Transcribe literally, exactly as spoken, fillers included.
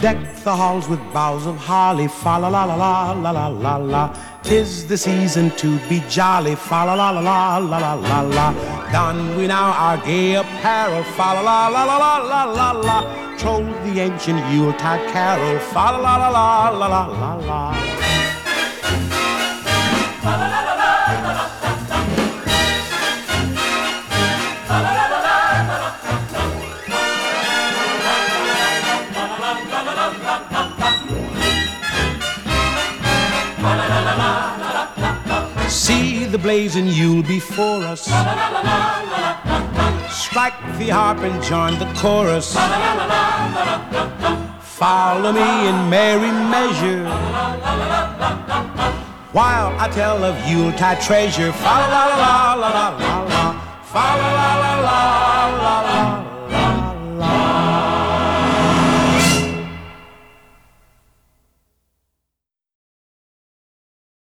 Deck the halls with boughs of holly, fa la la la la la la la la. 'Tis the season to be jolly, fa la la la la la la la la. Don we now our gay apparel, fa la la la la la la la la. Troll the ancient Yuletide carol, fa la la la la la la la la. See the blazing Yule before us. Strike the harp and join the chorus. Follow me in merry measure while I tell of Yuletide treasure. Fa la la la la la la la. Fa la la la la